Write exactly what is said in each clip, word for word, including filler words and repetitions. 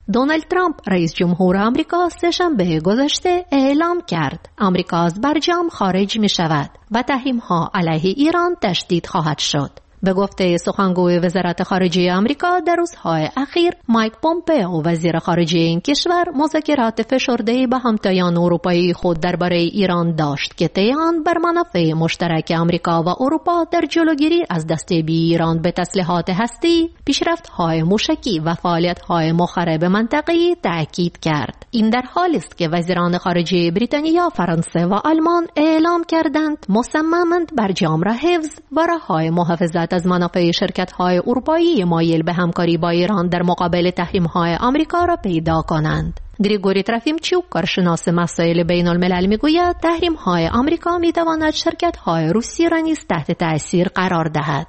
دونالد ترامپ رئیس جمهور آمریکا سه‌شنبه گذشته اعلام کرد آمریکا از برجام خارج می شود و تحریم‌ها علیه ایران تشدید خواهد شد. به گفته سخنگوی وزارت خارجه آمریکا در روزهای اخیر مایک پومپئو وزیر خارجه این کشور مذاکرات فشرده با همتایان اروپایی خود درباره ایران داشت که طی آن بر منافع مشترک آمریکا و اروپا در جلوگیری از دستیابی ایران به تسلیحات هستی، پیشرفت‌های موشکی و فعالیت‌های مخرب منطقه‌ای تاکید کرد. این در حالی است که وزیران خارجه بریتانیا، فرانسه و آلمان اعلام کردند مصممند برجام را حفظ و راه‌های محافظت از منافع شرکت‌های اروپایی مایل به همکاری با ایران در مقابل تحریم‌های آمریکا را پیدا کنند. گریگوری ترافیمچوک، کارشناس مسائل بین الملل، میگوید تحریم‌های آمریکا می‌تواند شرکت‌های روسی را نیز تحت تأثیر قرار دهد.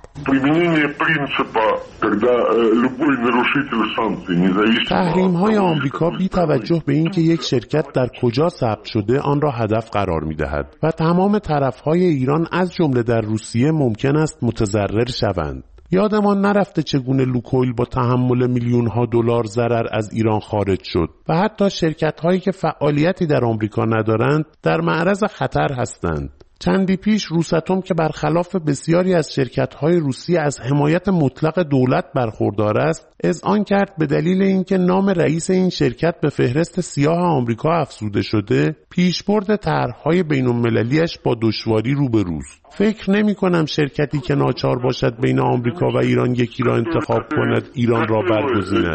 تحریم‌های آمریکا بی توجه به اینکه یک شرکت در کجا ثبت شده آن را هدف قرار می‌دهد و تمام طرف‌های ایران از جمله در روسیه ممکن است متضرر شوند. یادمان نرفته چگونه لوکویل با تحمل میلیون ها دلار ضرر از ایران خارج شد و حتی شرکت هایی که فعالیتی در آمریکا ندارند در معرض خطر هستند. چندی پیش روساتوم که برخلاف بسیاری از شرکت‌های روسی از حمایت مطلق دولت برخوردار است، اذعان کرد به دلیل اینکه نام رئیس این شرکت به فهرست سیاه آمریکا افزوده شده، پیشبرد طرح‌های بین‌المللی‌اش با دشواری روبروست. فکر نمی‌کنم شرکتی که ناچار باشد بین آمریکا و ایران یکی را انتخاب کند، ایران را برگزیند.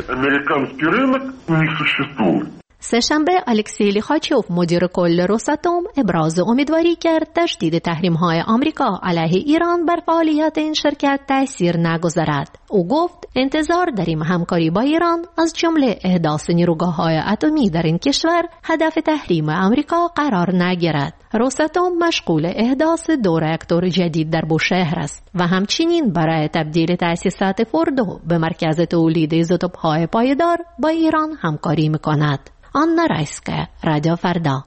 سه‌شنبه الکسی لیخاچوف، مدیر کل روساتوم، ابراز امیدواری کرد تشدید تحریم‌های آمریکا علیه ایران بر فعالیت این شرکت تأثیر نگذارد. او گفت انتظار داریم همکاری با ایران از جمله احداث نیروگاه‌های اتمی در این کشور هدف تحریم آمریکا قرار نگیرد. روساتوم مشغول احداث دو راکتور جدید در بوشهر است و همچنین برای تبدیل تأسیسات فوردو به مرکز تولید ایزوتوپ‌های پایدار با ایران همکاری می‌کند. آنا رایسکا، رادیو فردا.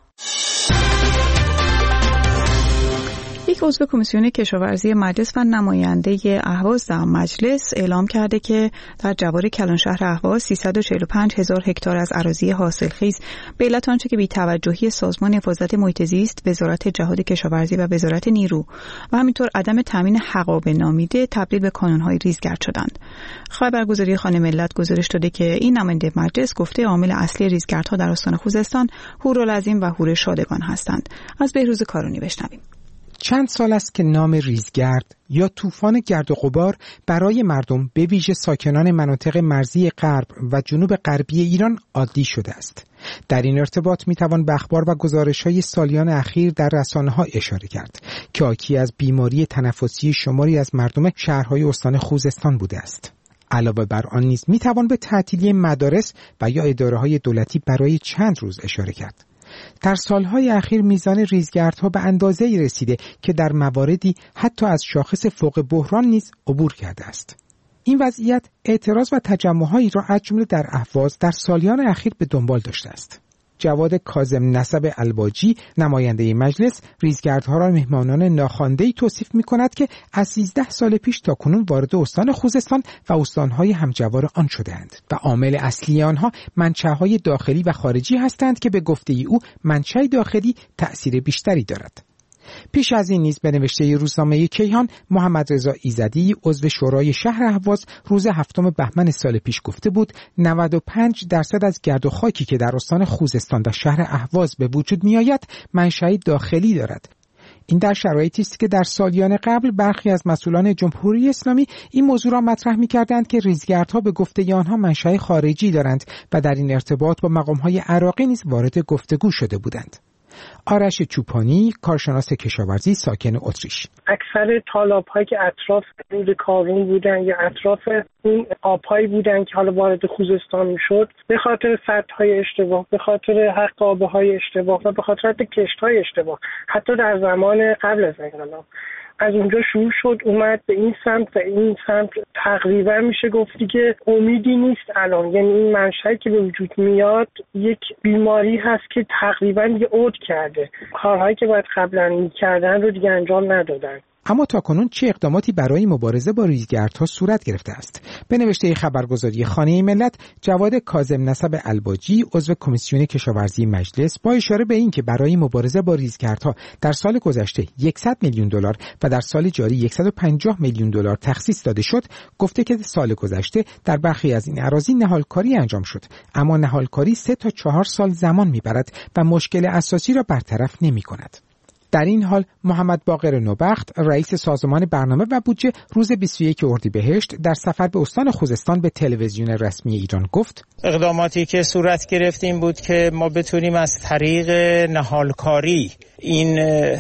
یک عضو کمیسیون کشاورزی مجلس و نماینده اهواز در مجلس اعلام کرده که در جوار کلانشهر اهواز سیصد و چهل و پنج هزار هکتار از اراضی حاصلخیز به علت آنچه که بی‌توجهی سازمان حفاظت محیط زیست، وزارت جهاد کشاورزی و وزارت نیرو و همینطور عدم تامین حقابه نامیده تبدیل به کانون‌های ریزگرد شدند. خبرگزاری خانه ملت گزارش داده که این نماینده مجلس گفته عامل اصلی ریزگردها در استان خوزستان هورالعظیم و هور شادگان هستند. از بهروز کارونی بشنویم. چند سال است که نام ریزگرد یا طوفان گرد و غبار برای مردم به ویژه ساکنان مناطق مرزی غرب و جنوب غربی ایران عادی شده است. در این ارتباط میتوان به اخبار و گزارش‌های سالیان اخیر در رسانه‌ها اشاره کرد که حاکی از بیماری تنفسی شماری از مردم شهرهای استان خوزستان بوده است. علاوه بر آن نیز میتوان به تعطیلی مدارس و یا اداره‌های دولتی برای چند روز اشاره کرد. در سالهای اخیر میزان ریزگردها به اندازه‌ای رسیده که در مواردی حتی از شاخص فوق بحران نیز عبور کرده است. این وضعیت اعتراض و تجمع‌هایی را از جمله در اهواز در سالیان اخیر به دنبال داشته است. جواد کاظم نسب الباجی، نماینده مجلس، ریزگردها را مهمانان ناخوانده‌ای توصیف می‌کند که از سیزده سال پیش تا کنون وارد استان خوزستان و استان‌های همجوار آن شده‌اند و عامل اصلی آنها منشأهای داخلی و خارجی هستند که به گفته او منشأ داخلی تأثیر بیشتری دارد. پیش از این نیز به نوشته روزنامه کیهان، محمد رضا ایزدی، عضو شورای شهر اهواز، روز هفتم بهمن سال پیش گفته بود نود و پنج درصد از گرد و خاکی که در استان خوزستان و شهر اهواز به وجود می‌آید منشأ داخلی دارد. این در شرایطی است که در سالیان قبل برخی از مسئولان جمهوری اسلامی این موضوع را مطرح می‌کردند که ریزگردها به گفته آنها منشأ خارجی دارند و در این ارتباط با مقام‌های عراقی نیز وارد گفتگو شده بودند. آرش چوپانی، کارشناس کشاورزی ساکن اتریش: اکثر تالاب‌هایی که اطراف رود کارون بودن یا اطراف این آب‌هایی بودن که حالا وارد خوزستان می‌شد، به خاطر سدهای اشتباه، به خاطر حقابه‌های اشتباه و به خاطر حتی کشت‌های اشتباه، حتی در زمان قبل از انقلاب از اونجا شروع شد اومد به این سمت و این سمت. تقریبا میشه گفتی که امیدی نیست الان، یعنی این منشأی که به وجود میاد یک بیماری هست که تقریبا دیگه عود کرده، کارهایی که باید قبلا میکردن رو دیگه انجام ندادن. اما تاکنون چه اقداماتی برای مبارزه با ریزگردها صورت گرفته است؟ به نوشته خبرگزاری خانه ملت، جواد کاظم نسب الباجی، عضو کمیسیون کشاورزی مجلس، با اشاره به اینکه برای مبارزه با ریزگردها در سال گذشته صد میلیون دلار و در سال جاری صد و پنجاه میلیون دلار تخصیص داده شد، گفته که سال گذشته در برخی از این اراضی نهالکاری انجام شد، اما نهالکاری سه تا چهار سال زمان میبرد و مشکل اساسی را برطرف نمی‌کند. در این حال محمد باقر نوبخت، رئیس سازمان برنامه و بودجه، روز بیست و یکم اردیبهشت در سفر به استان خوزستان به تلویزیون رسمی ایران گفت: اقداماتی که صورت گرفتیم بود که ما بتونیم از طریق نهالکاری این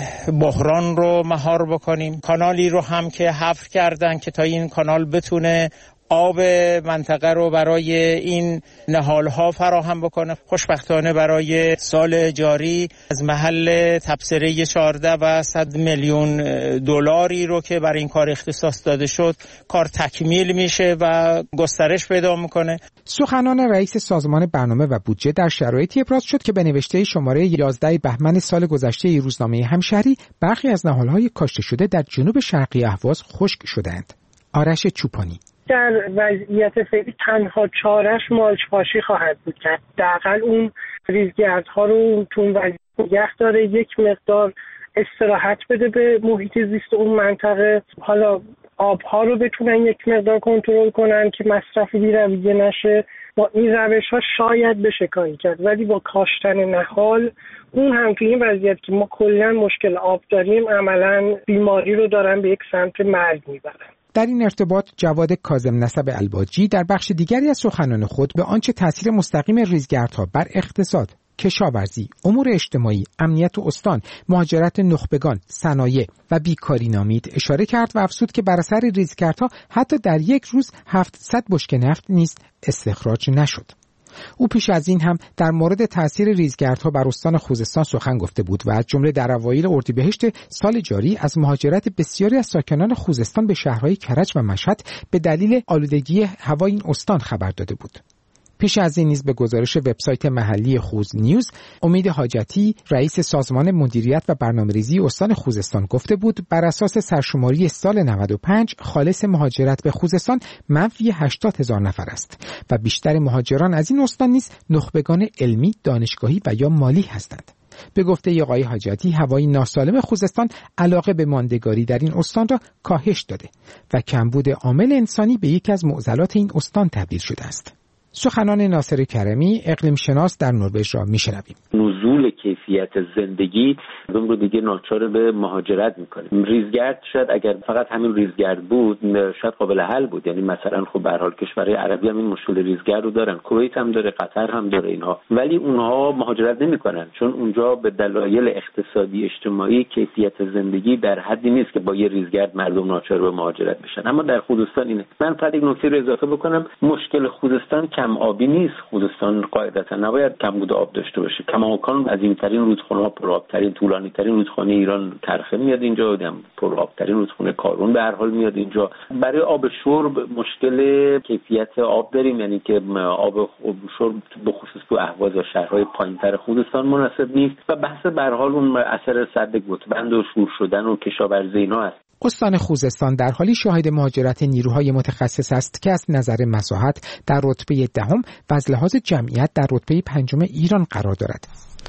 بحران رو مهار بکنیم. کانالی رو هم که حفر کردن که تا این کانال بتونه آب منطقه رو برای این نهالها فراهم بکنه. خوشبختانه برای سال جاری از محل تبصره چهارده و صد میلیون دلاری رو که برای این کار اختصاص داده شد کار تکمیل میشه و گسترش پیدا میکنه. سخنان رئیس سازمان برنامه و بودجه در شرایطی ابراز شد که به نوشته شماره یازده بهمن سال گذشته روزنامه همشهری، برخی از نهالهای کاشته شده در جنوب شرقی اهواز خشک شدند. آرش چوپانی: در وضعیت فعلی تنها چاره‌اش مالچ‌پاشی خواهد بود که حداقل اون ریزگردها رو تو اون وضعیت نگه داره، یک مقدار استراحت بده به محیط زیست اون منطقه، حالا آبها رو بتونن یک مقدار کنترل کنن که مصرف بی‌رویه نشه. با این روش‌ها شاید بشه کاری کرد، ولی با کاشتن نهال اون هم تو این وضعیت که ما کلاً مشکل آب داریم، عملاً بیماری رو دارن به یک سمت مرگ میبرن. در این ارتباط جواد کاظم نسب الباجی در بخش دیگری از سخنان خود به آنچه تاثیر مستقیم ریزگردها بر اقتصاد، کشاورزی، امور اجتماعی، امنیت استان، مهاجرت نخبگان، صنایع و بیکاری نامید اشاره کرد و افزود که بر اثر ریزگردها حتی در یک روز هفتصد بشکه نفت نیز استخراج نشد. او پیش از این هم در مورد تأثیر ریزگردها بر استان خوزستان سخن گفته بود و از جمله در اوایل اردیبهشت سال جاری از مهاجرت بسیاری از ساکنان خوزستان به شهرهای کرج و مشهد به دلیل آلودگی هوای این استان خبر داده بود. پیش از این نیز به گزارش وبسایت محلی خوز نیوز، امید حاجتی، رئیس سازمان مدیریت و برنامه‌ریزی استان خوزستان گفته بود بر اساس سرشماری سال نود و پنج خالص مهاجرت به خوزستان منفی هشتاد هزار نفر است و بیشتر مهاجران از این استان نیز نخبگان علمی، دانشگاهی و یا مالی هستند. به گفته آقای حاجتی، هوای ناسالم خوزستان علاقه به ماندگاری در این استان را کاهش داده و کمبود عامل انسانی به یکی از معضلات این استان تبدیل شده است. سخنان ناصر کرمی، اقلیم شناس در نروژ را میشنویم. نزول کیفیت زندگی مردم رو دیگه ناچار به مهاجرت میکنه. ریزگرد شاید اگر فقط همین ریزگرد بود شاید قابل حل بود، یعنی مثلا خب به هر حال کشورهای عربی هم این مشکل ریزگرد رو دارن، کویت هم داره، قطر هم داره اینها، ولی اونها مهاجرت نمیکنن چون اونجا به دلایل اقتصادی اجتماعی کیفیت زندگی در حدی نیست که با یه ریزگرد مردم ناچار به مهاجرت بشن. اما در خوزستان اینه. من فقط یک نکته رو اضافه بکنم، مشکل خوزستان کم آبی نیست. خوزستان قاعدتا نباید کمبود آب داشته باشه. کماکان عظیم‌ترین رودخانه‌ها، پرآب‌ترین، طولانی‌ترین رودخانه ایران ترخه میاد اینجا، پرآب‌ترین رودخانه کارون به هر حال میاد اینجا. برای آب شرب مشکل کیفیت آب داریم، یعنی که آب شرب به خصوص تو اهواز و شهرهای پایین‌تر خوزستان مناسب نیست و بحث به هر حال اون اثر سد گتبند و شور شدن و کشاورزی اینا است. استان خوزستان در حالی شاهد مهاجرت نیروهای متخصص است که از نظر مساحت در رتبه دهم و از لحاظ جمعیت در رتبه پنجم ایران قرار دارد.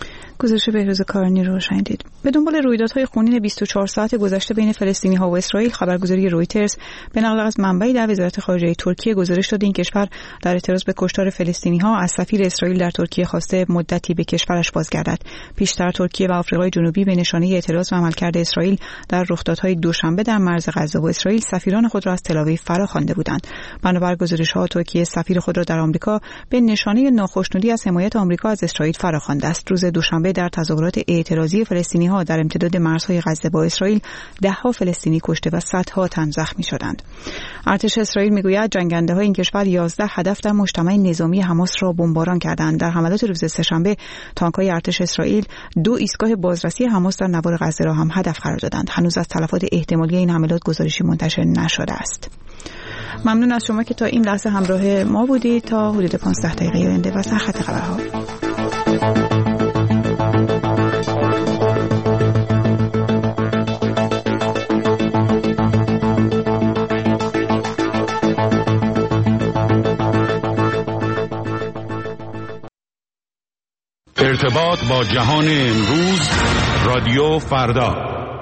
گزارش بهروز کارانی رو شنیدید. به دنبال رویدادهای خونین بیست و چهار ساعت گذشته بین فلسطینی‌ها و اسرائیل، خبرگزاری رویترز به نقل از منبعی در وزارت خارجه ترکیه گزارش داده این کشور در اعتراض به کشتار فلسطینی‌ها از سفیر اسرائیل در ترکیه خواسته مدتی به کشورش بازگردد. پیشتر ترکیه و آفریقای جنوبی به نشانه اعتراض و عملکرد اسرائیل در رخدادهای دوشنبه در مرز غزه و اسرائیل سفیران خود را از تل‌آویو فراخوانده بودند. بنابر گزارش‌ها ترکیه سفیر خود را در آمریکا به نشانه ناخشنودی از حمایت آمریکا از اسرائیل فراخوانده است. روز دوشنبه در تظاهرات اعتراضی فلسطینی‌ها در امتداد مرزهای غزه با اسرائیل ده‌ها فلسطینی کشته و صدها تن زخمی شدند. ارتش اسرائیل میگوید جنگنده‌های این کشور یازده هدف در مجتمع نظامی حماس را بمباران کردند. در حملات روز سه‌شنبه تانک‌های ارتش اسرائیل دو ایستگاه بازرسی حماس در نوار غزه را هم هدف قرار دادند. هنوز از تلفات احتمالی این حملات گزارشی منتشر نشده است. ممنون از شما که تا این لحظه همراه ما بودید. تا حدود پانزده دقیقه آینده و سرخط خبرها. ارتباط با جهان امروز، رادیو فردا.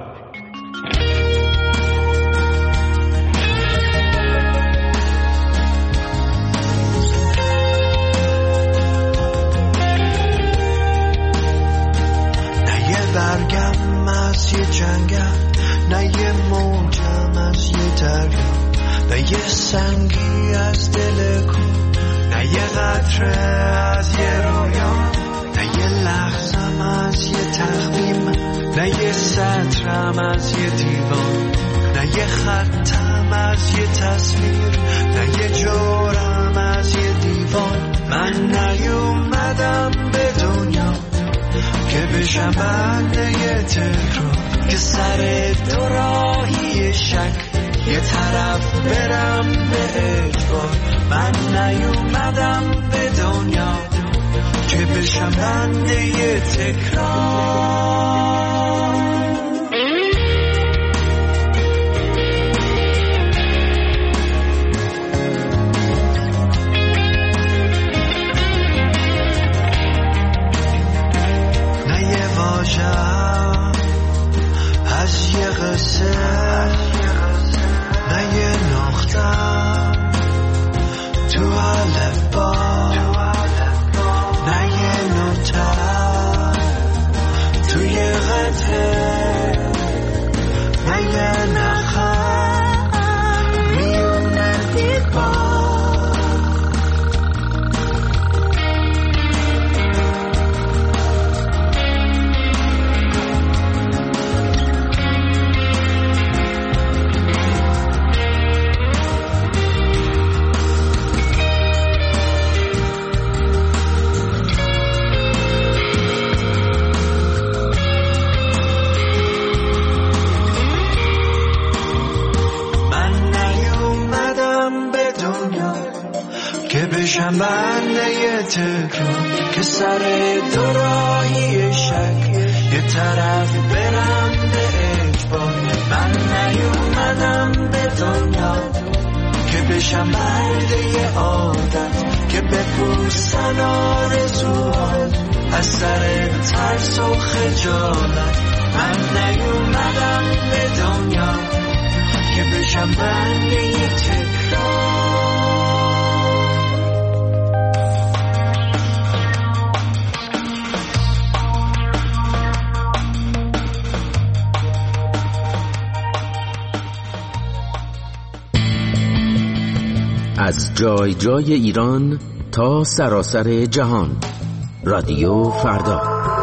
نه یه برگم از یه جنگم، نه یه موجم از یه دریا، نه یه سنگی از دل کو، نه یه قطره از یه رویا، نه یه لحظم از یه تخمیم، نه یه سطرم از یه دیوان، نه یه خطم از یه تصویر، نه یه جورم از یه دیوان. من نیومدم به دنیا که بشم بنده یه تکرار، که سر دو راهی شک یه طرف برم به اجبار. من نیومدم به دنیا که بشم بنده یه تکرار. نه یه واژه‌ام از یه قصه، نه یه نقطه‌ام تو الفبا، نه یه نوتم توی قطعه، نه یه نخم میونه دیوار. بشم بنده یه تکرار، که سر دو راهی شک یه طرف برم به اجبار. من نیومدم به دنیا که بشم بنده یه عادت، که بپوسن آرزوها از سر ترس و خجالت. من نیومدم به دنیا که بشم بنده یه تکرار. از جای جای ایران تا سراسر جهان، رادیو فردا.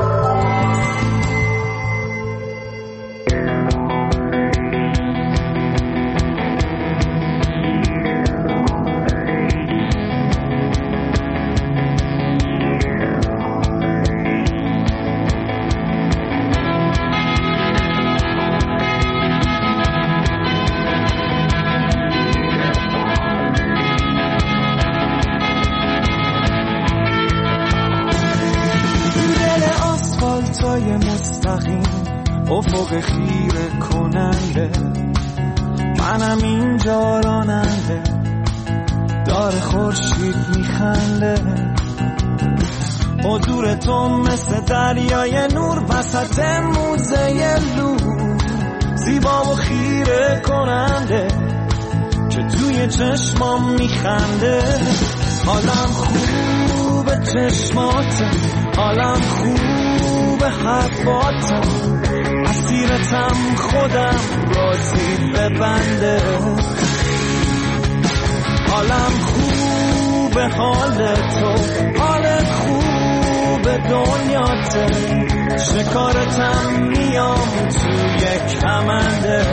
افق خیره کننده، منم اینجا راننده، داره خورشید میخنده. حضور تو مثل دریای نور وسط موزه لور، زیبا و خیره کننده که توی چشمام میخنده. حالم خوبه چشماته، حالم خوبه حرفاته، اسیرتم خودم راضی ببنده. حالم خوبه حال تو، حالت خوبه دنیاته، شکارتم میام توی کمنده.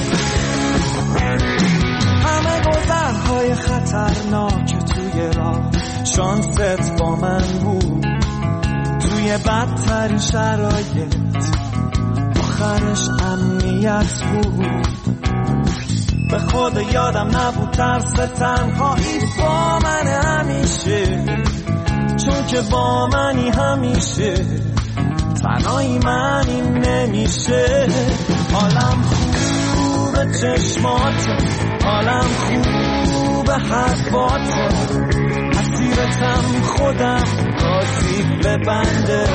همه گذرهای خطرناک توی راه، شانست با من بود توی بدترین شرایط، آخرش امنیت بود. به خود یادم نبود ترس تنهایی با من همیشه، چون که با منی همیشه، تنهایی منی نمیشه. حالم خوبه چشماته، حالم خوبه حرفاته، اسیرتم خودم راضی ببنده.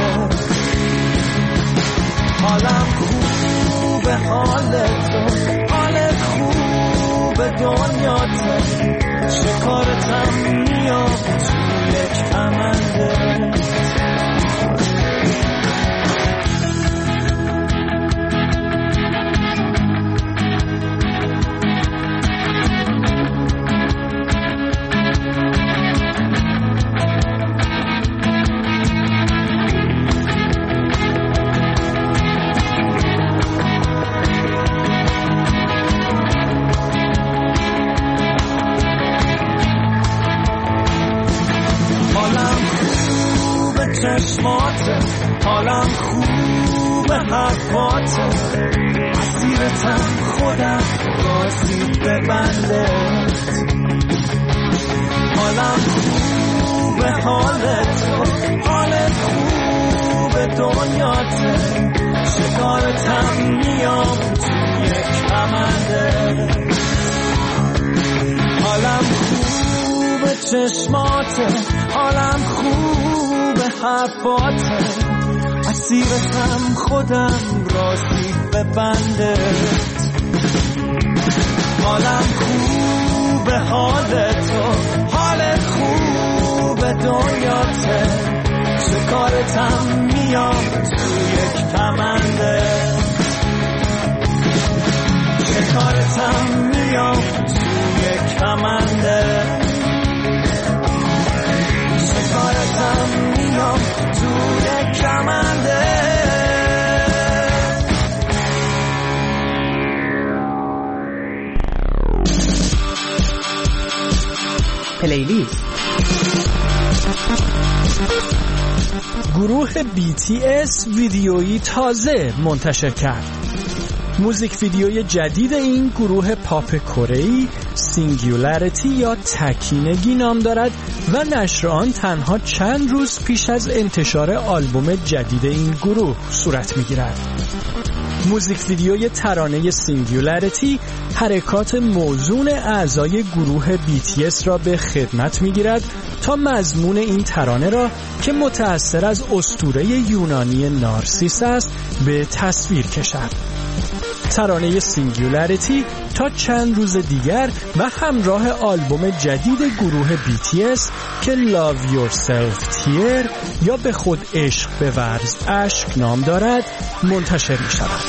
حالم خوبه، حال تو، حال خوبه دنیاته، شکارتم میام تو یک کمنده. چشماته، حالم خوبه حرفاته، اسیرتم خودم راستی ببنده. حالم خوبه، حال تو، حالت خوبه دنیاته، شکارتم میام تو یک کمنده. حالم خوبه چشماته، حالم خوبه حرفاته، اسیرتم خودم راستی ببنده. حالم خوبه، حال تو، حالت خوبه دنیاته، شکارتم میام تو یک کمنده. شکارتم میام تو یک کمنده. شکارتم میام تو یک کمنده. پلیلیست. گروه بی تی اس ویدیویی تازه منتشر کرد. موزیک ویدیوی جدید این گروه پاپ کره‌ای سینگولاریتی یا تکینگی نام دارد و نشر آن تنها چند روز پیش از انتشار آلبوم جدید این گروه صورت می‌گیرد. موزیک ویدیوی ترانه سینگولاریتی حرکات موزون اعضای گروه بی تی اس را به خدمت می‌گیرد تا مضمون این ترانه را که متأثر از اسطوره یونانی نارسیس است به تصویر کشد. ترانه سینگولاریتی تا چند روز دیگر و همراه آلبوم جدید گروه بی تی اس که Love Yourself Tear یا به خود عشق بورز اشک نام دارد منتشر می شود.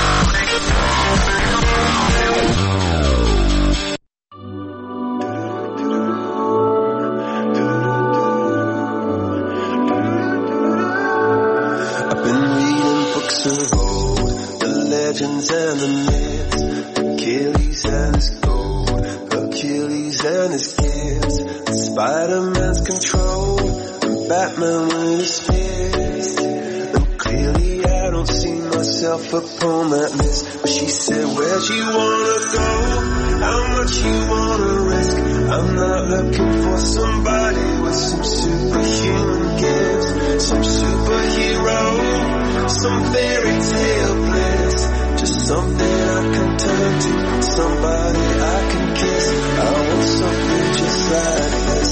Legends and the myths, Achilles and his gold, Achilles and his gifts, and Spider-Man's control, and Batman with his fist. And clearly I don't see myself upon that list. But she said, where'd you wanna go? How much you wanna risk? I'm not looking for somebody with some superhuman gifts, some superhero, some fairy tale bliss. Just something I can turn to, somebody I can kiss. I want something just like this.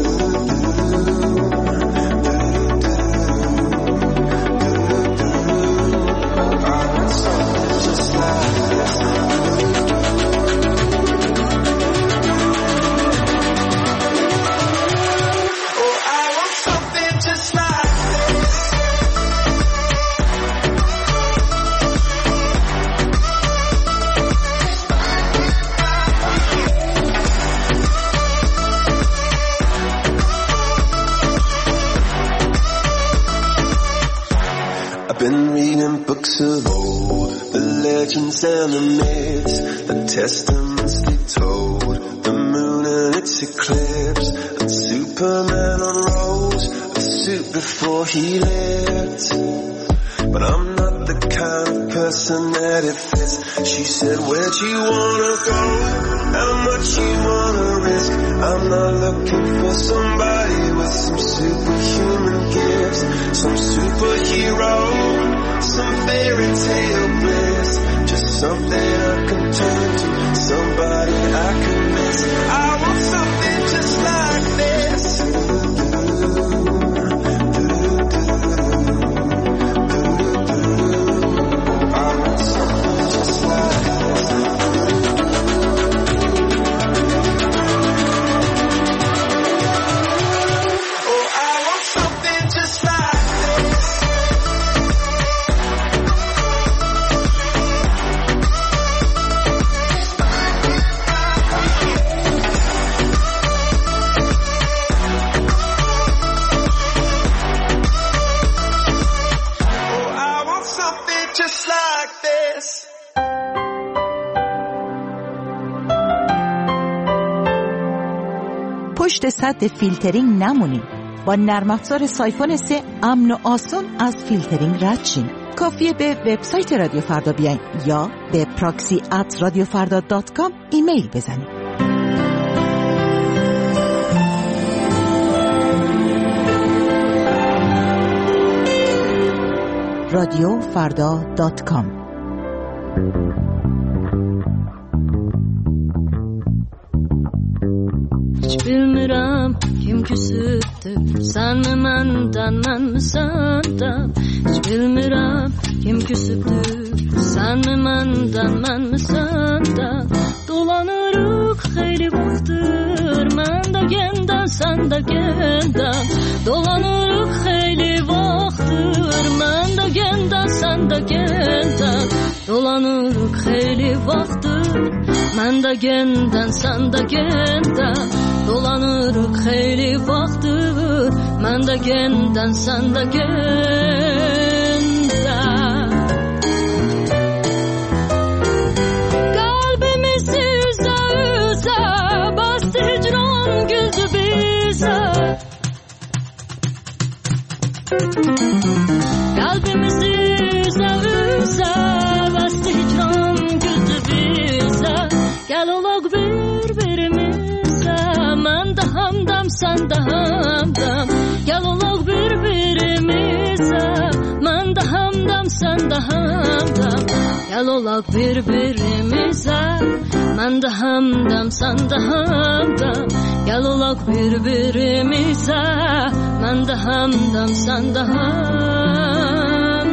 I want something just like this. Oh, I want something just like this. Been reading books of old, the legends and the myths, the testaments they told, the moon and its eclipse, and Superman unrolls a suit before he lived. But I'm not the kind of person that it fits. She said, where'd you wanna go? How much you wanna risk? I'm not looking for somebody with some superhuman gifts, some superhero, some fairy tale bliss. Just something I can turn to, somebody I can miss. I want something just like this. پشت سد فیلترینگ نمونین. با نرم افزار سایفون سه امن و آسون از فیلترینگ رد شین. کافیه به وبسایت رادیو فردا بیاین یا به پراکسی ات رادیو فردا دات کام ایمیل بزنید. رادیو فردا دات کام. Hiç bilmirəm kim küsübdü, sən mi məndən, mən mi səndən? Hiç bilmirəm kim küsübdü, sən mi məndən, mən mi səndən? Dolanırıq xeyli vaxtdır, mən də gəndən, sən də gəndən. Dolanırıq xeyli vaxtdır, mən də gəndən, sən də gəndən. Dolanırıq xeyli vaxtdır, mən də gəndən, sən də gəndən. Dolanırıq xeyli vaxtdır, mən də gəndən, sən də gəndən. Qəlbimizi üzə üzə bastı hicran güldü bizə. Qəlbimizi üzə üzə bastı hicran güldü bizə. Gəl olaq bir-birimizə, mən də hamdam, sən də hamdam. Gəl olaq bir-birimizə, mən də hamdam, sən də hamdam. Gəl olaq bir-birimizə, mən də hamdam, sən də hamdam. Gəl olaq bir-birimizə, mən də hamdam, sən də hamdam.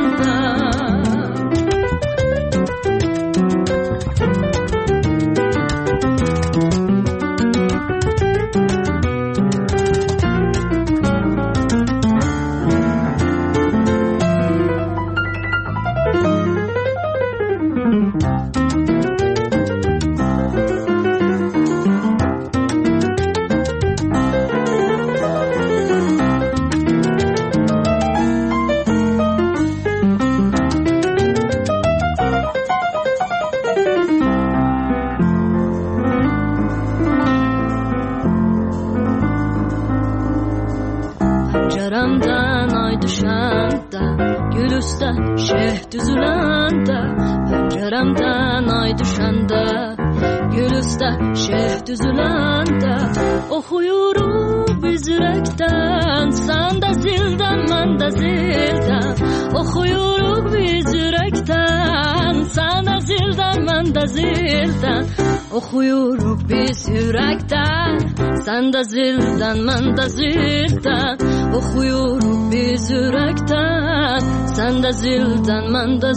Pəncərəmdən ay düşəndə, gül üstə şeh düzüləndə. Pəncərəmdən ay düşəndə, gül üstə şeh düzüləndə. Oxuyuruq biz ürəkdən, sən də zildən, mən də zildən. Oxuyuruq biz ürəkdən, sən də zildən, mən də zildən. Oxuyuruq biz ürəkdən, sən də zildən, mən də zildən. Oxuyuruq biz ürəkdən, sən də zildən, mən də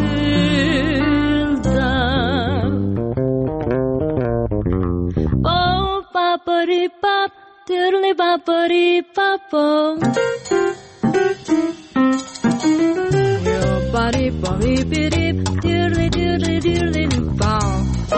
zildən. Bop papari pap, dirli papari papo. Yo pari pari pirip, dirli dirli dirli pop.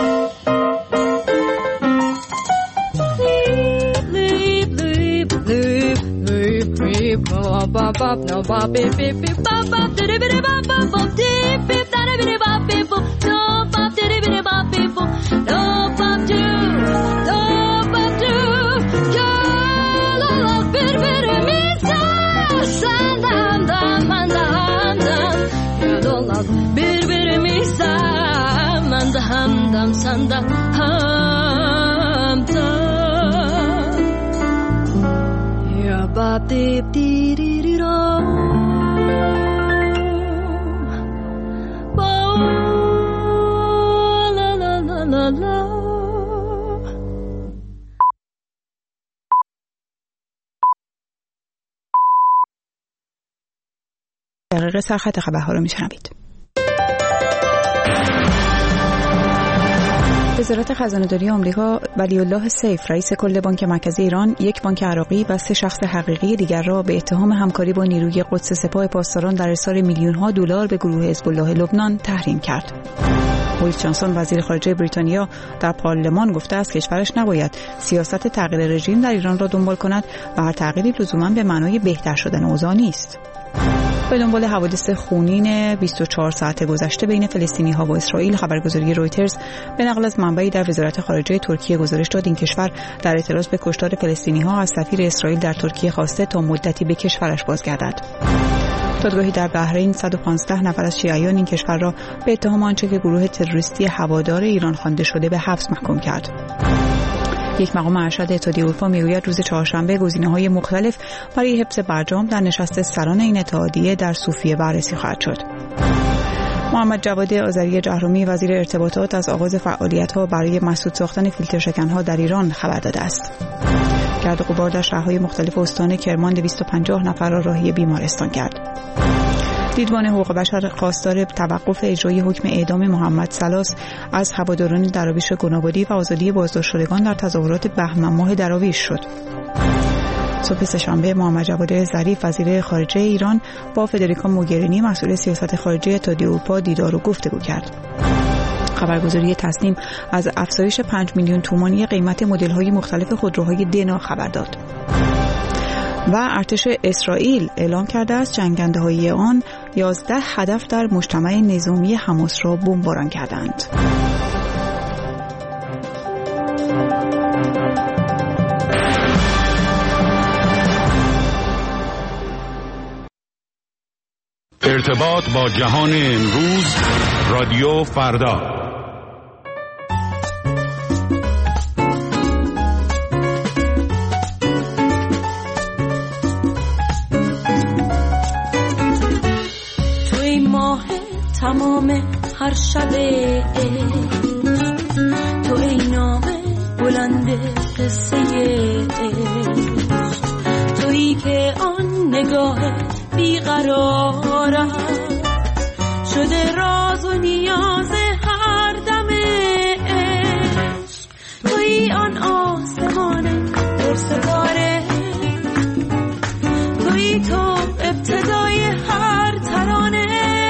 Bop bop no bop beep beep beep bop bop diddy biddy bop bop bop deep beep daddy biddy bop beep boop no bop diddy biddy bop beep boop no bop do no bop do gel olaq bir-birimizə sən də hamdam mən də hamdam gel olaq bir-birimizə mən də hamdam sən də hamdam ya bop deep diddy دقیقه سرخط خبرها رو میشنوید. وزارت خزانه‌داری آمریکا ولی‌الله سیف رئیس کل بانک مرکزی ایران، یک بانک عراقی و سه شخص حقیقی دیگر را به اتهام همکاری با نیروی قدس سپاه پاسداران در ارسال میلیون‌ها دلار به گروه حزب الله لبنان تحریم کرد. بوریس جانسون وزیر خارجه بریتانیا در پارلمان گفته است کشورش نباید سیاست تغییر رژیم در ایران را دنبال کند و هر تغییری لزوما به معنای بهتر شدن اوضاع نیست. به دنبال حوادث خونین بیست و چهار ساعت گذشته بین فلسطینی‌ها و اسرائیل، خبرگزاری رویترز به نقل از منبعی در وزارت خارجه ترکیه گزارش داد این کشور در اعتراض به کشتار فلسطینی‌ها از سفیر اسرائیل در ترکیه خواسته تا مدتی به کشورش بازگردد. دادگاهی در بحرین صد و پانزده نفر از شیعیان این کشور را به اتهام آنچه که گروه تروریستی هوادار ایران خوانده شده به حبس محکوم کرد. یک مقام ارشد اتحادیه اروپا میگوید روز چهارشنبه گزینه‌های مختلف برای حفظ برجام در نشست سران این اتحادیه در صوفیه بررسی خواهد شد. محمد جواد آذری جهرومی وزیر ارتباطات از آغاز فعالیت‌ها برای مسدود ساختن فیلتر شکن‌ها در ایران خبر داده است. گرد و غبار در شهرهای مختلف استان کرمان دویست و پنجاه نفر را راهی بیمارستان کرد. دیدبان حقوق بشر خواستار توقف اجرای حکم اعدام محمد سلاس از هواداران دراویش گنابادی و آزادی بازداشت شدگان در تظاهرات بهمن ماه دراویش شد. صبح سه‌شنبه محمد جواد ظریف وزیر خارجه ایران با فدریکا موگرینی مسئول سیاست خارجی اتحادیه اروپا دیدار و گفتگو کرد. خبرگزاری تصنیم از افزایش پنج میلیون تومانی قیمت مدل‌های مختلف خودروهای دنا خبر داد. و ارتش اسرائیل اعلام کرده است جنگنده‌های آن یازده هدف در مجتمع نظامی حماس را بمباران کردند. ارتباط با جهان امروز، رادیو فردا. تمام هر شبه تو ای نامه بلند قصه تویی که آن نگاه بیقرارم شده راز و نیاز هر دم عشق تویی آن آسمان پرستاره تویی تو ابتدای هر ترانه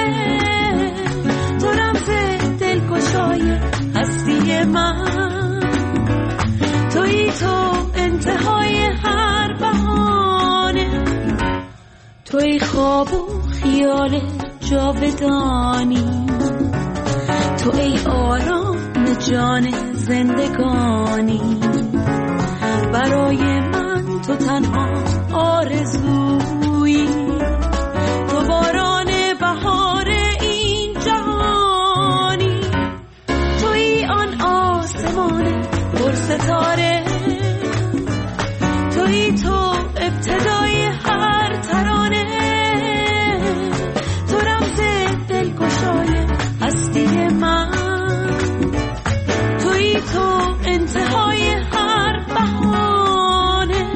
هستی من تویی تو انتهای هر بهانه تویی خواب و خیال جاودانی تو ای آرام جان زندگانی برای من تو تنها آرزویی تو باران بهار این جهانی تویی آن آسمان پرستاره تویی تو ابتدای هر ترانه تو رمز دلگشای هستی من تویی تو انتهای هر بهانه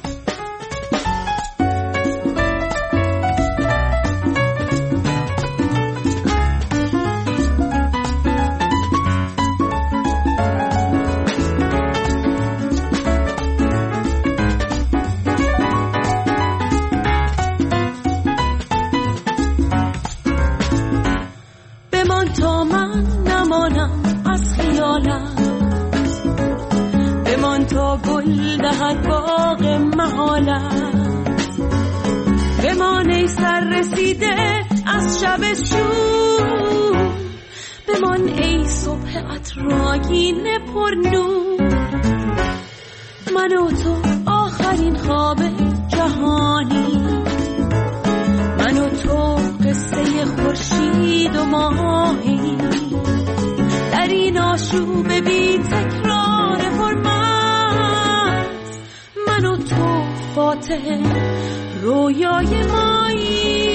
دهد باغ محالت بمان ای سر رسیده از شب شور بمان ای صبح عطرآگین پر نور من و تو آخرین خواب جهانی من و تو قصه خورشید و ماهی در این آشوب بی تکرار فرمان من و تو فاتح رویای مایی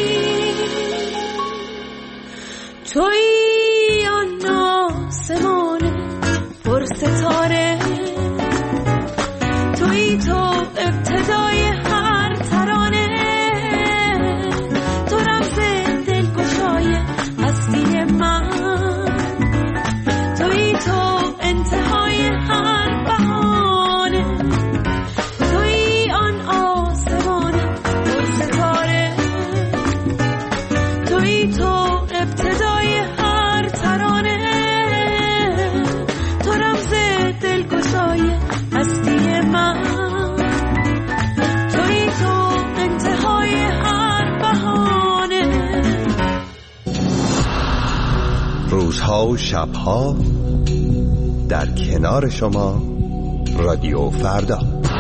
تویی آن آسمان پر ستاره تویی تو ابتدای هر ترانه تو رمز دلگشای هستی من تویی تو انتهای هر بهانه تویی آن آسمان پر ستاره روزها و شبها در کنار شما رادیو فردا.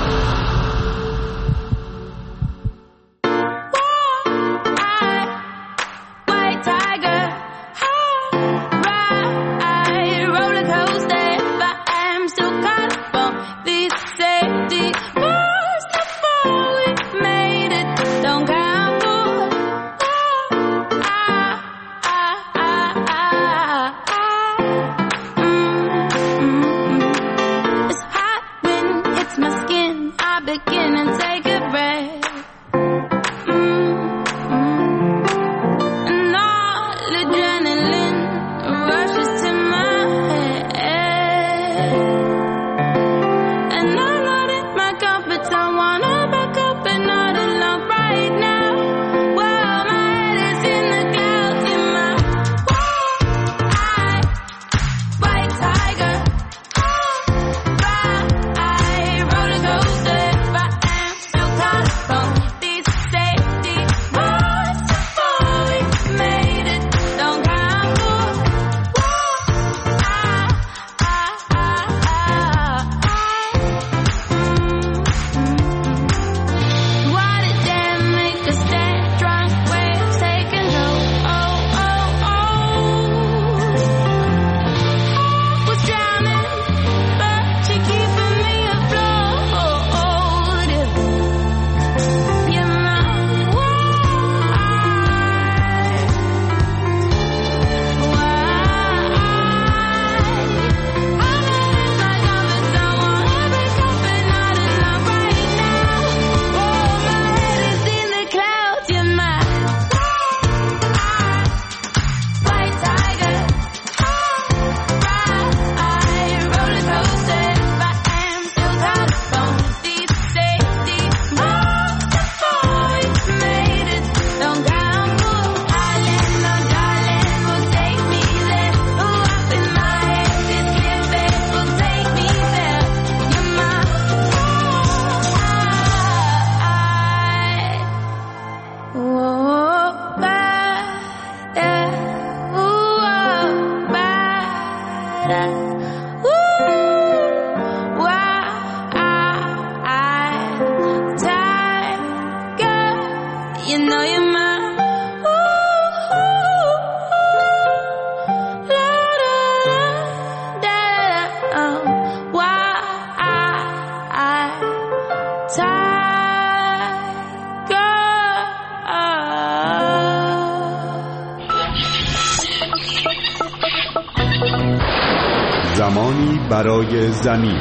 زمانی برای زمین.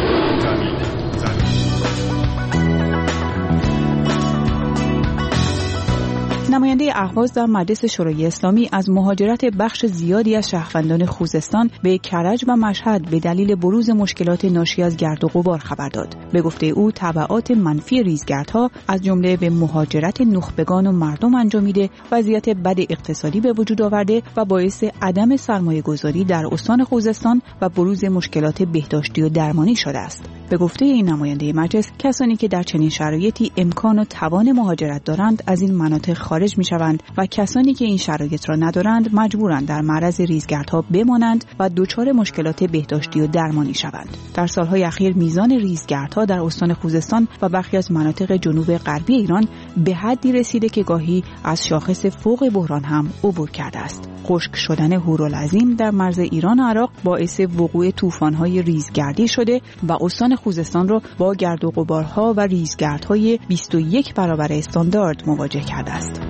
نماینده اهواز در مجلس شورای اسلامی از مهاجرت بخش زیادی از شهروندان خوزستان به کرج و مشهد به دلیل بروز مشکلات ناشی از گرد و غبار خبر داد. به گفته او تبعات منفی ریزگردها از جمله به مهاجرت نخبگان و مردم انجامیده، وضعیت بد اقتصادی به وجود آورده و باعث عدم سرمایه گذاری در استان خوزستان و بروز مشکلات بهداشتی و درمانی شده است. به گفته این نماینده مجلس، کسانی که در چنین شرایطی امکان و توان مهاجرت دارند از این مناطق خارج می شوند و کسانی که این شرایط را ندارند مجبورند در معرض ریزگردها بمانند و دچار مشکلات بهداشتی و درمانی شوند. در سالهای اخیر میزان ریزگردها در استان خوزستان و برخی از مناطق جنوب غربی ایران به حدی رسیده که گاهی از شاخص فوق بحران هم عبور کرده است. خشک شدن هورالعظیم در مرز ایران و عراق باعث وقوع طوفان‌های ریزگردی شده و استان خوزستان را با گرد و غبارها و ریزگردهای بیست و یک برابر استاندارد مواجه کرده است.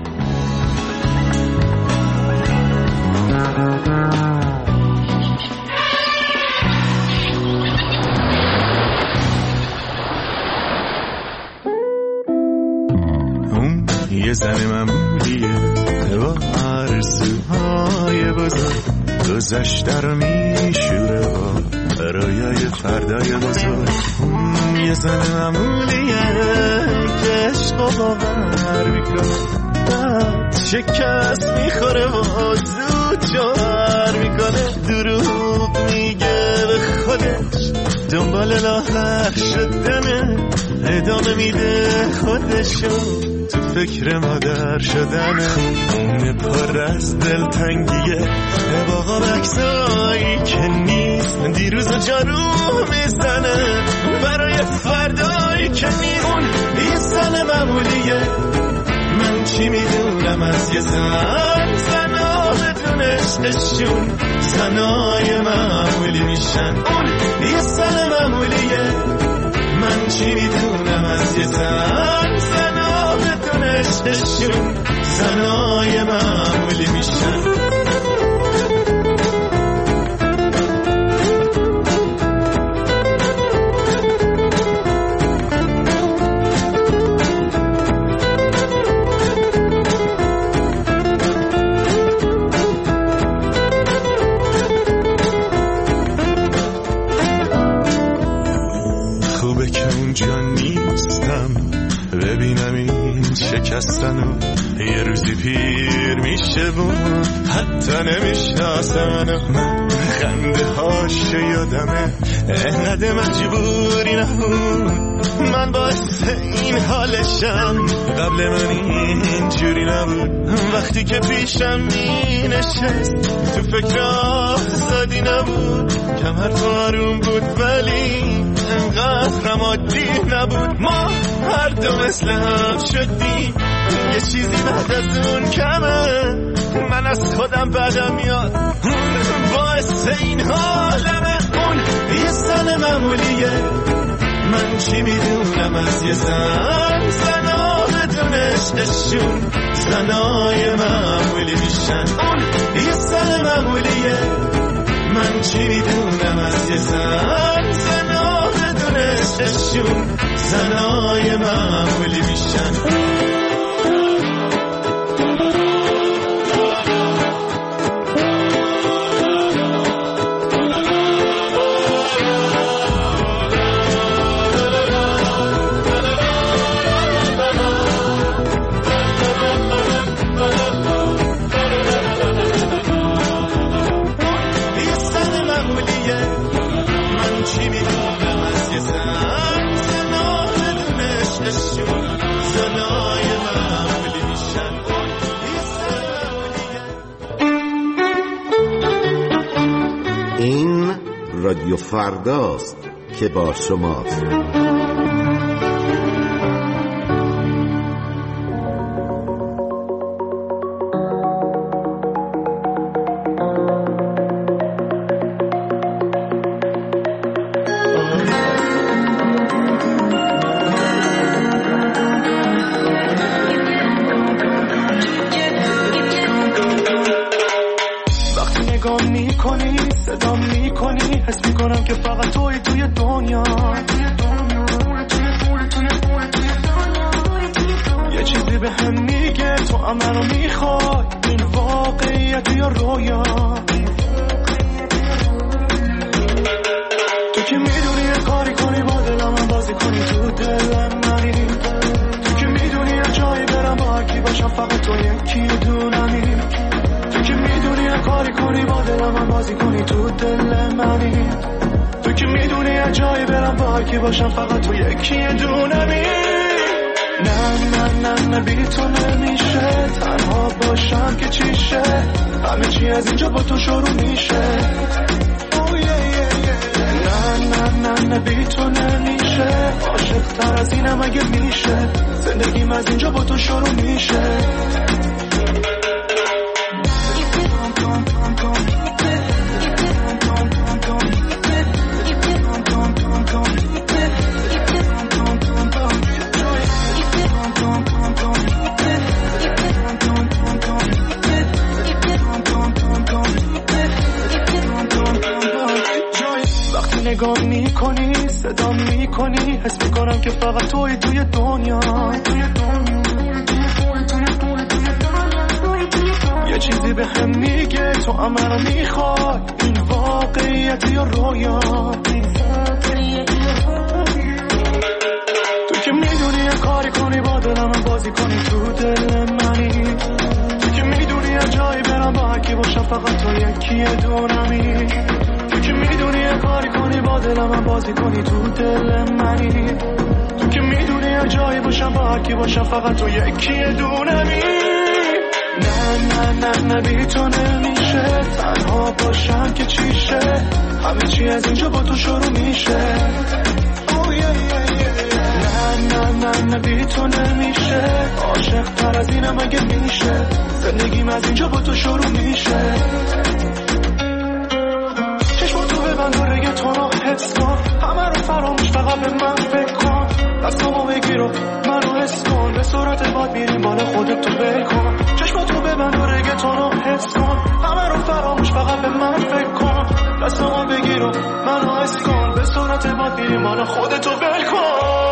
اون یه زن معمولیه با آرزوهای بزرگ، گذشته رو میشوره با رویای فردای بزرگ. اون یه زن معمولیه که عشق و باور میکنه، بعد شکست میخوره و زود جوهر میکنه. دروغ میگه به خودش، دنبال لاغر شدنه، ادامه میده خودشو تو فکر مادر شدنه. پر از دلتنگیه باقا بکسایی که نیست، دیروز و جارو میزنه برای فردایی که نیست. یه سن معمولیه، من چی میدونم از یه زن. زنا بدون عشقشون زنای معمولی میشن. اون یه سن معمولیه، من چی میدونم از یه زن. زنا بدون عشقشون زنای معمولی میشن. شکستنو یه روزی پیر میشه بود، حتی نمیشناسم من. خنده هاش یادمه انقدر مجبوری نبود، من باعث این حالشم. قبل من اینجوری نبود، وقتی که پیشم می نشست تو فکر آزادی نبود. کمر تو آروم بود ولی انقدر هم عادی نبود. ما هر دو مثل هم شدیم، یه چیزی بعد از اون کمه. من از خودم بدم میاد، باعث این حالمه. اون یه زن معمولیه، من چی میدونم از یه زن. زنا بدون عشقشون زنای معمولی میشن. اون یه زن معمولیه، من چی میدونم از یه زن. زنا بدون عشقشون زنای معمولی میشن. رادیو فرداست که با شماست. نگاه میکنی صدا میکنی حس میکنم که فقط توی توی دنیا. یه چیزی به هم میگه تو هم منو میخوای، این واقعیت یا رویا. تو که میدونی یه کاری کنی با دلم بازی کنی تو دل منی. تو که میدونی یه جایی برم با هرکی باشم فقط تو یکی دونمی. تو که میدونی یه کاری کنی با دلم بازی کنی تو دل منی. تو تو که میدونی هر جایی باشم با هر کی باشم فقط تو یکی دونمی. نه نه نه نه بی تو نمیشه تنها باشم که چیشه، همه چی از اینجا با تو شروع میشه. oh yeah yeah yeah. نه نه نه نه بی تو نمیشه، عاشق تر از اینم اگه میشه، زندگیم از اینجا با تو شروع میشه. چشم تو ببند و رگتون رو حس کن، همه رو فراموش فقط به من فکر کن. دستامو بگیر و منو حس کن، به صورت باد میریم بالا خودت تو ول کن. چشم تو ببند و رگتون رو حس کن، همه رو فراموش فقط به من فکر کن. دستامو بگیر و منو حس کن، به صورت باد میریم بالا خودت تو ول کن.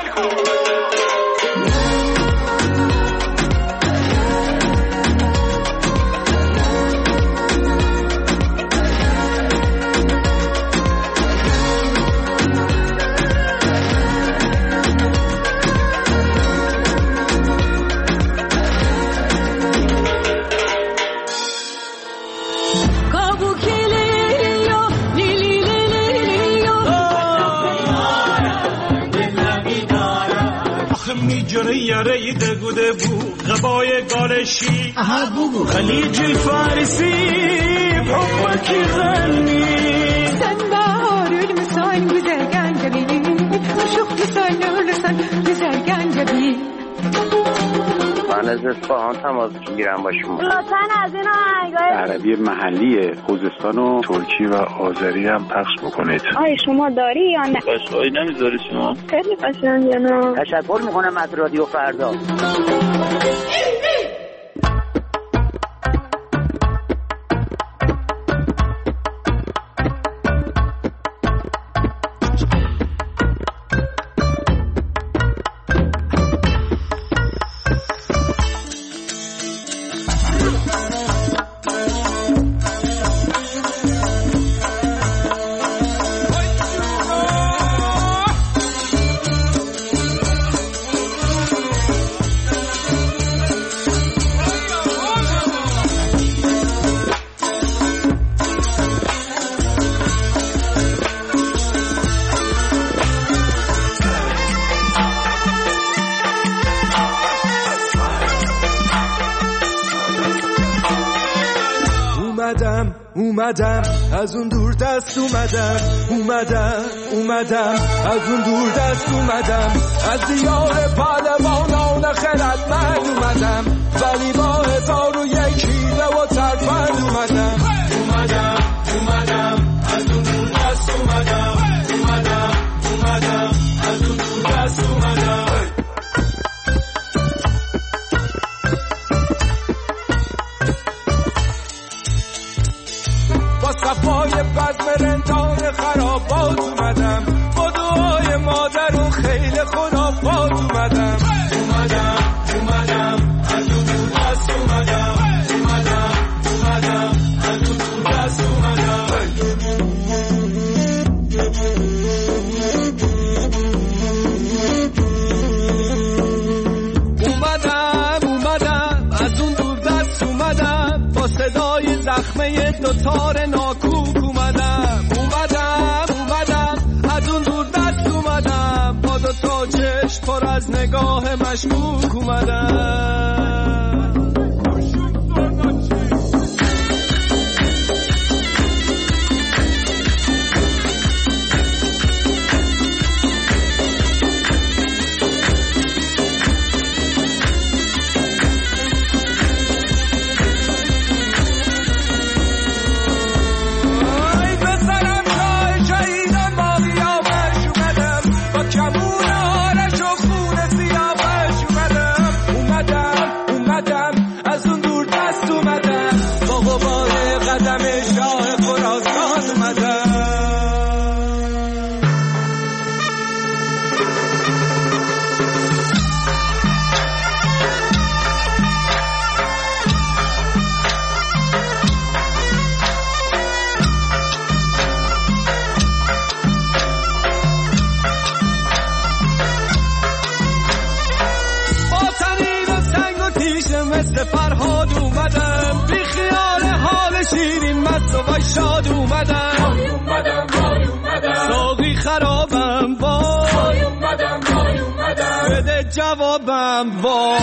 جره یاره دگوده بو غبای گالشی اها بو خلیج فارسی حبك يغني سنبار المساين بزرقان جبيني وشوف مساين ولسان بزرقان جبيني. من از اصفهان تماس میگیرم با شما. لطفاً از این آهنگای عربی محلی خوزستان و ترکی و آذری هم پخش بکنید. آیا شما داری یا نه؟ باشایی نمیذاری شما؟ خیلی قشنگه نه؟ تشکر میکنم از رادیو فردا. اومدم از اون دور دست اومدم اومدم اومدم از اون دور دست اومدم از دیار پهلوانان خردمند اومدم ولی با هزار و یک حیله و ترفند اومدم اومدم اومدم از اون دور دست اومدم اومدم اومدم از اون دور دست اومدم. صفای بزم رندان خرابات اومدم با دعای مادر و خیل خرافات اومدم اومدم اومدم از اون دور دست اومدم اومدم اومدم از اون دور دست اومدم. اومدم اومدم از اون دور دست اومدم با صدای زخمه دوتار ناکوک اومدم اومدم اومدم از اون دور دست اومدم با دوتا چشم پر از نگاه مشکوک اومدم. فرهاد اومدم بی خیال حال شیرین مست و شاد اومدم وای اومدم وای اومدم ساقی خرابم وای اومدم وای اومدم جوابم وای.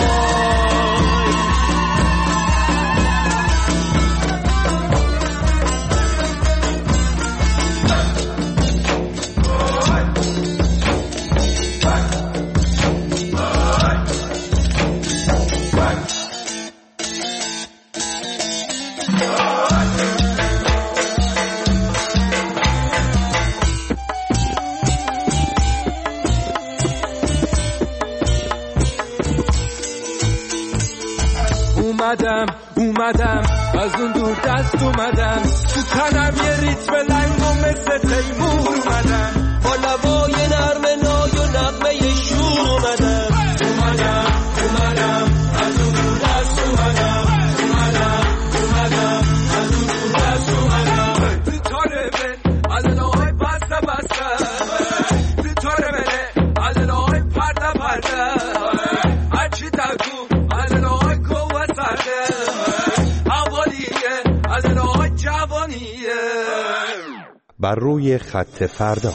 اومدم اومدم از اون دور دست اومدم، تو تنم یه ریتم لنگ و مثل تیمور اومدم، با لبای نرم نای و نغمه شور اومدم. اومدم اومدم از اون دور دست اومدم، اومدم اومدم از اون دور دست اومدم. تو تاره من از لای بسته بسته، تو تاره منه از لای پرده پرده، هرچی تگو از لای کوه سرده، اولیه از لای جوانیه. بر روی خط فردا.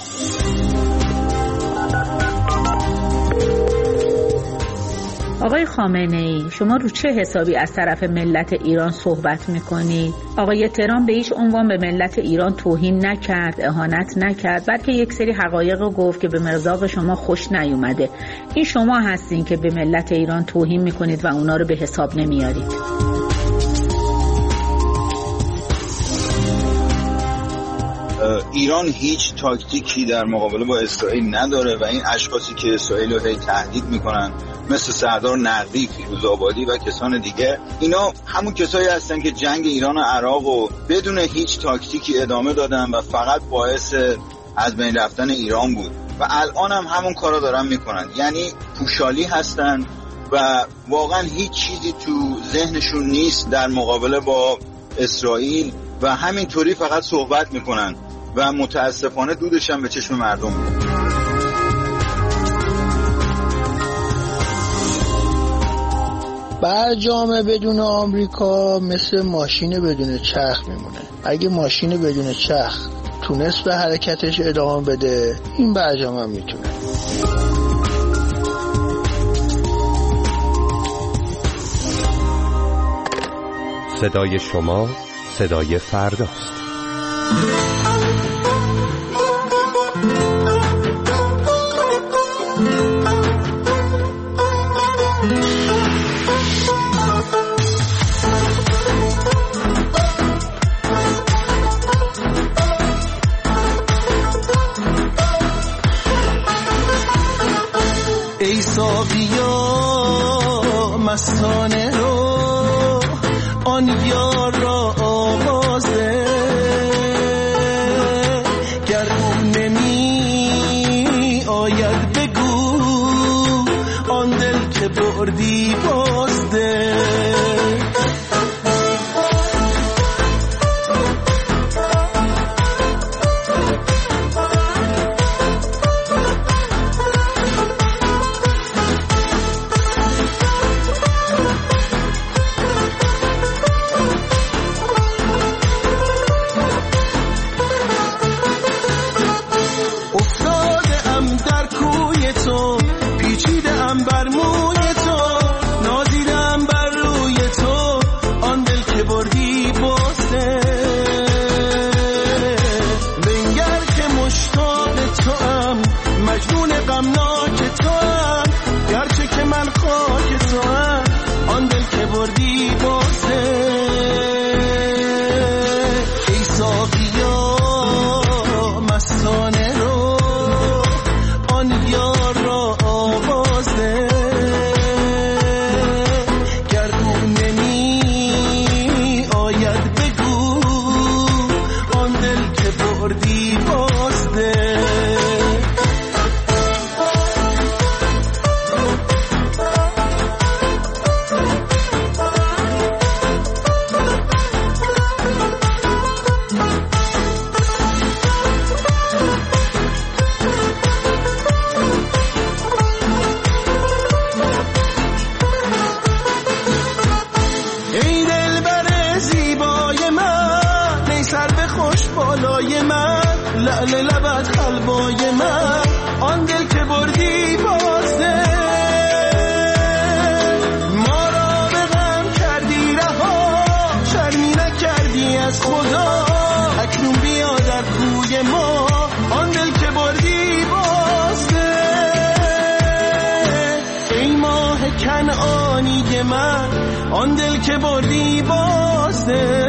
آقای خامنه‌ای، شما رو چه حسابی از طرف ملت ایران صحبت میکنید؟ آقای ترامپ به هیچ عنوان به ملت ایران توهین نکرد، اهانت نکرد، بلکه یک سری حقایق رو گفت که به مذاق شما خوش نیومده. این شما هستین که به ملت ایران توهین میکنید و اونا رو به حساب نمیارید. ایران هیچ تاکتیکی در مقابله با اسرائیل نداره و این اشخاصی که اسرائیل رو هی تهدید میکنن مثل سردار نقوی، فیروز آبادی و کسان دیگه، اینا همون کسایی هستن که جنگ ایران و عراق رو بدون هیچ تاکتیکی ادامه دادن و فقط باعث از بین رفتن ایران بود و الان هم همون کارا دارن میکنن. یعنی پوشالی هستن و واقعا هیچ چیزی تو ذهنشون نیست در مقابله با اسرائیل و همینطوری فقط صحبت میکنن و متاسفانه دودش هم به چشم مردم میاد. برجام بدون آمریکا مثل ماشین بدون چرخ میمونه. اگه ماشین بدون چرخ تونست به حرکتش ادامه بده، این برجام هم میتونه. صدای شما صدای فرداست. ای ساقیا مستانه رو آن یار را آوازه، گر اون نمی آید بگو آن دل که بردی بازده. لبت حلوای من آن دل که بردی بازده. آن دل که بردی بازده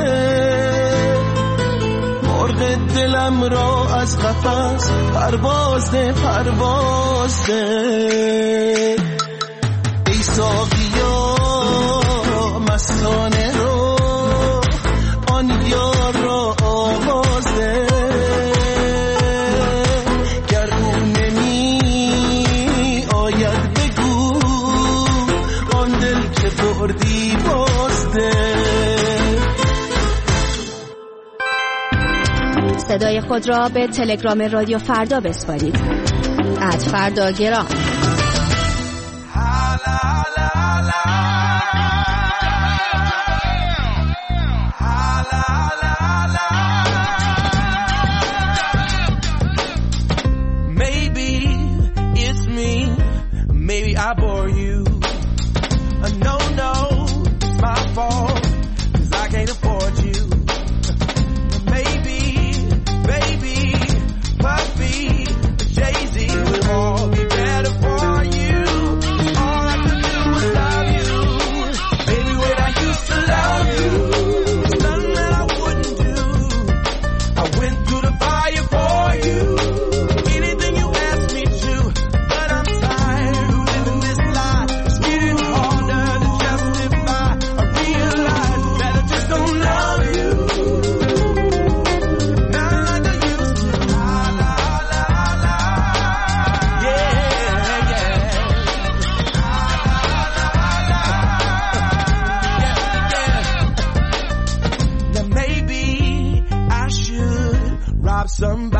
مرغ دلم را از قفس پرواز ده پرواز ده ای ساقیا مستانه رو آن یار را آواز ده گر او نمی آید بگو آن دل که بردی بازده. صدای خود را به تلگرام رادیو فردا بسپارید. ات فردا گرام. Maybe it's me, maybe I bore you. No, no, it's my fault, 'cause I can't afford you. Maybe, baby, puppy, Jay-Z will all be better for you. All I could do was love you. Baby, when I used to love you, nothing that I wouldn't do. I went through the fire for you. Anything you asked me to. But I'm tired of living this lie. It's getting harder to justify. I realize that I just don't love you. Some